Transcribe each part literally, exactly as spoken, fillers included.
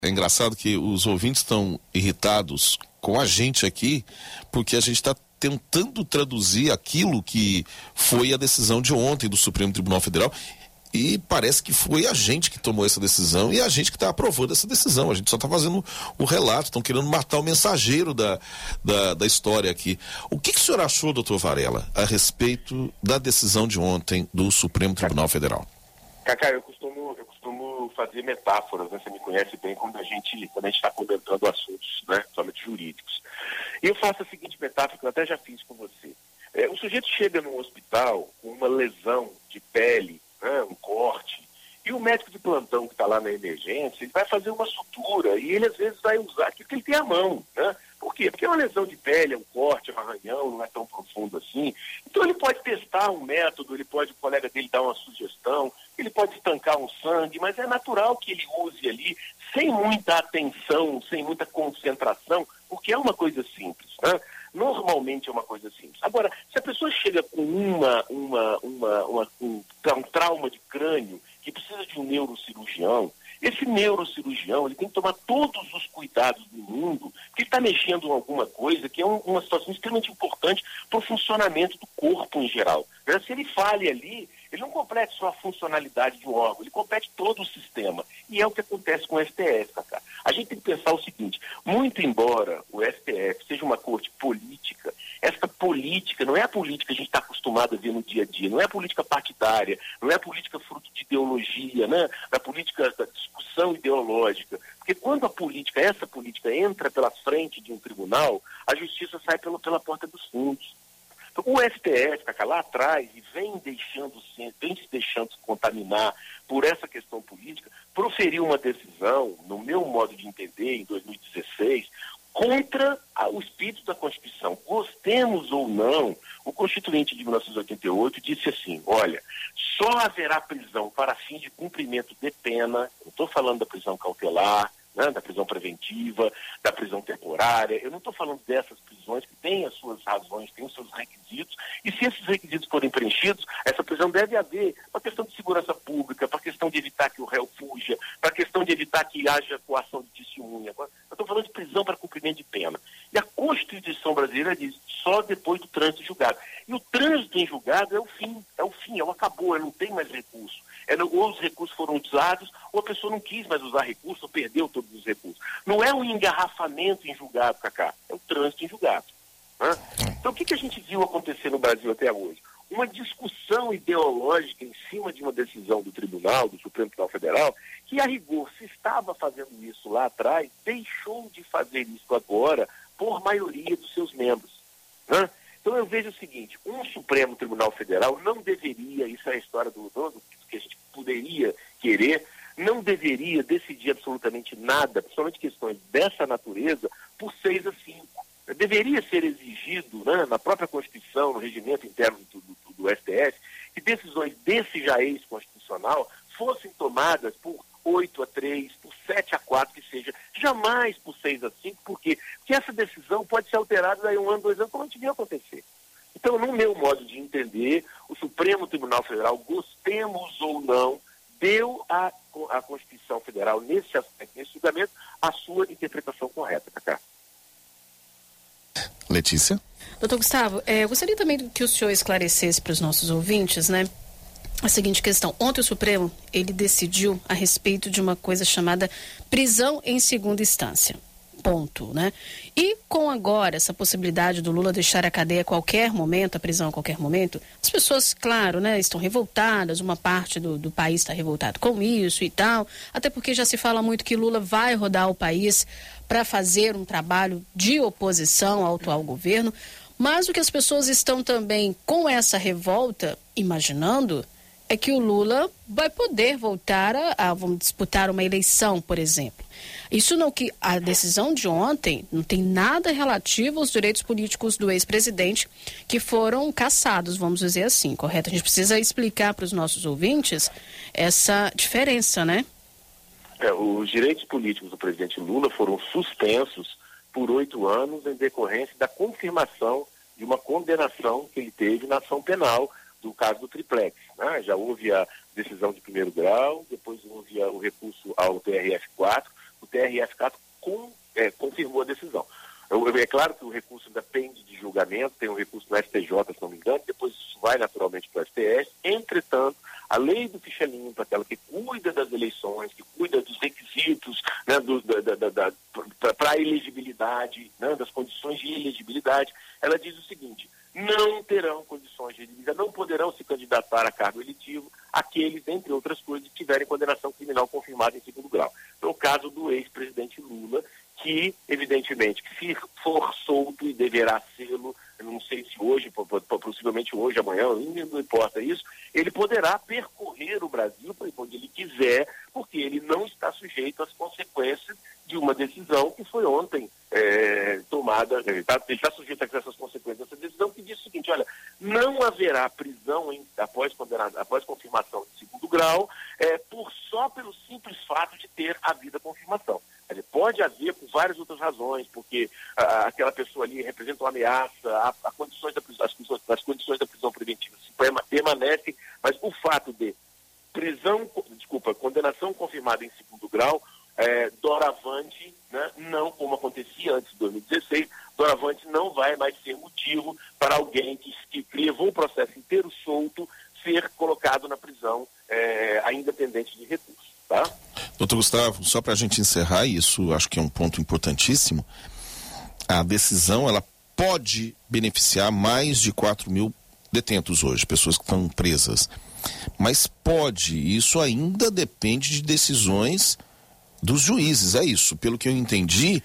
É engraçado que os ouvintes estão irritados com a gente aqui, porque a gente está tentando traduzir aquilo que foi a decisão de ontem do Supremo Tribunal Federal, e parece que foi a gente que tomou essa decisão e a gente que está aprovando essa decisão. A gente só está fazendo o relato, estão querendo matar o mensageiro da, da, da história aqui. O que, que o senhor achou, doutor Varela, a respeito da decisão de ontem do Supremo Tribunal Federal? Cacá, eu costumo, eu costumo fazer metáforas, né? Você me conhece bem quando a gente quando a gente está comentando assuntos, né? Somente jurídicos. E eu faço a seguinte metáfora, que eu até já fiz com você. É, o sujeito chega num hospital com uma lesão de pele, né? Um corte, e o médico de plantão que está lá na emergência, ele vai fazer uma sutura e ele às vezes vai usar aquilo que ele tem à mão, né? Por quê? Porque é uma lesão de pele, é um corte, é um arranhão, não é tão profundo assim. Então ele pode testar um método, ele pode, o colega dele dar uma sugestão, ele pode estancar um sangue, mas é natural que ele use ali sem muita atenção, sem muita concentração, porque é uma coisa simples, né? Normalmente é uma coisa simples. Agora, se a pessoa chega com uma, uma, uma, uma, um, um trauma de crânio que precisa de um neurocirurgião, esse neurocirurgião ele tem que tomar todos os cuidados do mundo, porque ele está mexendo em alguma coisa que é um, uma situação extremamente importante para o funcionamento do corpo em geral. Se ele falha ali, ele não completa só a funcionalidade de um órgão, ele completa todo o sistema. E é o que acontece com o S T F, Cacá. A gente tem que pensar o seguinte, muito embora o S T F seja uma corte política, essa política não é a política que a gente está acostumado a ver no dia a dia, não é a política partidária, não é a política fruto de ideologia, né? Da política da discussão ideológica. Porque quando a política, essa política entra pela frente de um tribunal, a justiça sai pela, pela porta dos fundos. Então, o S T F, Cacá, lá atrás, e vem, deixando, vem se deixando se contaminar por essa questão política, proferiu uma decisão, no meu modo de entender, em dois mil e dezesseis, contra a, o espírito da Constituição. Gostemos ou não, o Constituinte de mil novecentos e oitenta e oito disse assim, olha, só haverá prisão para fim de cumprimento de pena, não estou falando da prisão cautelar, né, da prisão preventiva, da prisão temporária, eu não estou falando dessas prisões que têm as suas razões, têm os seus requisitos, e se esses requisitos forem preenchidos, essa prisão deve haver para a questão de segurança pública, para a questão de evitar que o réu fuja, para a questão de evitar que haja coação de testemunha. Eu estou falando de prisão para cumprimento de pena. E a Constituição brasileira diz só depois do trânsito em julgado. E o trânsito em julgado é o fim, é o fim, é o acabou, não tem mais recurso. É, ou os recursos foram usados, ou a pessoa não quis mais usar recursos, ou perdeu todos os recursos. Não é o engarrafamento em julgado, Cacá, é o trânsito em julgado. Né? Então, o que, que a gente viu acontecer no Brasil até hoje? Uma discussão ideológica em cima de uma decisão do Tribunal, do Supremo Tribunal Federal, que, a rigor, se estava fazendo isso lá atrás, deixou de fazer isso agora por maioria dos seus membros. Né? Então, eu vejo o seguinte, um Supremo Tribunal Federal não deveria, isso é a história do, do que a gente poderia querer, não deveria decidir absolutamente nada, principalmente questões dessa natureza, por seis a cinco. Deveria ser exigido, né, na própria Constituição, no regimento interno do, do, do S T F, que decisões desse já ex-constitucional fossem tomadas por oito a três, por sete a quatro, que seja, jamais por seis a cinco, porque, porque essa decisão pode ser alterada daí um ano, dois anos, como a gente viu acontecer. Então, no meu modo de entender, o Supremo Tribunal Federal, gostemos ou não, deu à, à Constituição Federal, nesse aspecto, nesse julgamento, a sua interpretação correta, Cacá. Letícia? Doutor Gustavo, é, eu gostaria também que o senhor esclarecesse para os nossos ouvintes, né, a seguinte questão. Ontem o Supremo, ele decidiu a respeito de uma coisa chamada prisão em segunda instância. Ponto, né? E com agora essa possibilidade do Lula deixar a cadeia a qualquer momento, a prisão a qualquer momento, as pessoas, claro, né, estão revoltadas, uma parte do, do país está revoltado com isso e tal, até porque já se fala muito que Lula vai rodar o país para fazer um trabalho de oposição ao atual governo, mas o que as pessoas estão também com essa revolta imaginando é que o Lula vai poder voltar a, a vamos disputar uma eleição, por exemplo. Isso não que a decisão de ontem não tem nada relativo aos direitos políticos do ex-presidente que foram cassados, vamos dizer assim, correto? A gente precisa explicar para os nossos ouvintes essa diferença, né? É, os direitos políticos do presidente Lula foram suspensos por oito anos em decorrência da confirmação de uma condenação que ele teve na ação penal do caso do Triplex. Né? Já houve a decisão de primeiro grau, depois houve a, o recurso ao T R F quatro, o T R F quatro com, é, confirmou a decisão. Eu, é claro que o recurso depende de julgamento, tem um recurso no S T J, se não me engano, depois isso vai naturalmente para o S T S. Entretanto, a lei do ficha limpa, aquela que cuida das eleições, que cuida dos requisitos, né, do, da, da, da, para a elegibilidade, né, das condições de elegibilidade, ela diz o seguinte: não terão condições de elegibilidade, não poderão se candidatar a cargo eletivo aqueles, entre outras coisas, que tiverem condenação criminal confirmada em segundo grau. No caso do ex-presidente Lula, que, evidentemente, se for solto e deverá sê-lo, não sei se hoje, possivelmente hoje, amanhã, não importa isso, ele poderá percorrer o Brasil para onde ele quiser, porque ele não está sujeito às consequências de uma decisão que foi ontem é, tomada, ele está, ele está sujeito a essas consequências dessa decisão, que diz o seguinte: olha, não haverá prisão em, após, após confirmação de segundo grau, é, por, só pelo simples fato de ter havido a confirmação. Ele pode haver por várias outras razões, porque ah, aquela pessoa ali representa uma ameaça, a, a condições da, as, as condições da prisão preventiva permanecem, mas o fato de prisão, desculpa, condenação confirmada em segundo grau, é, doravante, né, não como acontecia antes de dois mil e dezesseis, doravante não vai mais ser motivo para alguém que, que levou o processo inteiro solto ser colocado na prisão, é, ainda pendente de recurso, tá? Doutor Gustavo, só para a gente encerrar, isso acho que é um ponto importantíssimo, a decisão ela pode beneficiar mais de quatro mil detentos hoje, pessoas que estão presas, mas pode, isso ainda depende de decisões dos juízes, é isso, pelo que eu entendi,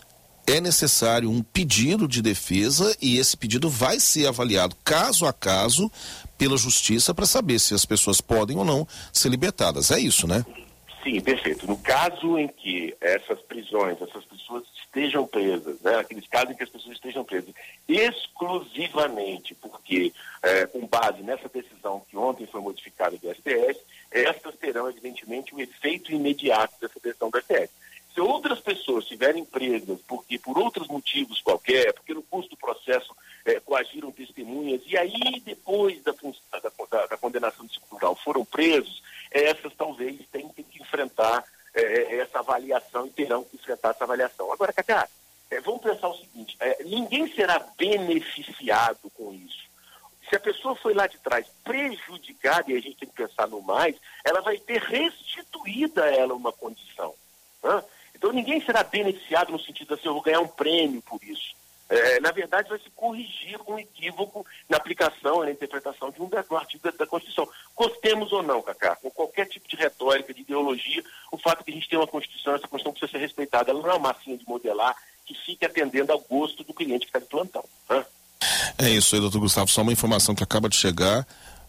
é necessário um pedido de defesa e esse pedido vai ser avaliado caso a caso pela justiça para saber se as pessoas podem ou não ser libertadas, é isso, né? Sim, perfeito. No caso em que essas prisões, essas pessoas estejam presas, né, aqueles casos em que as pessoas estejam presas exclusivamente porque, é, com base nessa decisão que ontem foi modificada do S T S, essas terão, evidentemente, o efeito imediato dessa decisão do S T S. Se outras pessoas estiverem presas porque, por outros motivos qualquer, porque no curso do processo é, coagiram testemunhas, e aí, depois da, da, da condenação de segundo grau, foram presos, essas talvez tenham que enfrentar é, essa avaliação e terão que enfrentar essa avaliação. Agora, Cacá, é, vamos pensar o seguinte, é, ninguém será beneficiado com isso. Se a pessoa foi lá de trás prejudicada, e a gente tem que pensar no mais, ela vai ter restituída a ela uma condição. Né? Então ninguém será beneficiado no sentido de assim, eu vou ganhar um prêmio por isso. É, na verdade, vai se corrigir um equívoco na aplicação e na interpretação de um, um artigo da, da Constituição. Gostemos ou não, Cacá, com qualquer tipo de retórica, de ideologia, o fato que a gente tem uma Constituição, essa Constituição precisa ser respeitada. Ela não é uma massinha de modelar que fique atendendo ao gosto do cliente que está de plantão. Né? É isso aí, doutor Gustavo. Só uma informação que acaba de chegar.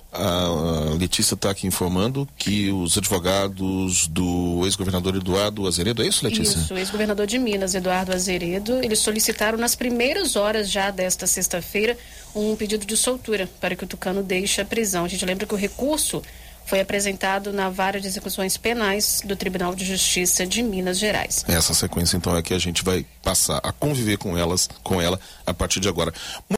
A Letícia está aqui informando que os advogados do ex-governador Eduardo Azeredo, é isso, Letícia? Isso, o ex-governador de Minas, Eduardo Azeredo, eles solicitaram nas primeiras horas já desta sexta-feira um pedido de soltura para que o Tucano deixe a prisão. A gente lembra que o recurso foi apresentado na Vara de Execuções Penais do Tribunal de Justiça de Minas Gerais. Essa sequência, então, é que a gente vai passar a conviver com elas, com ela, a partir de agora.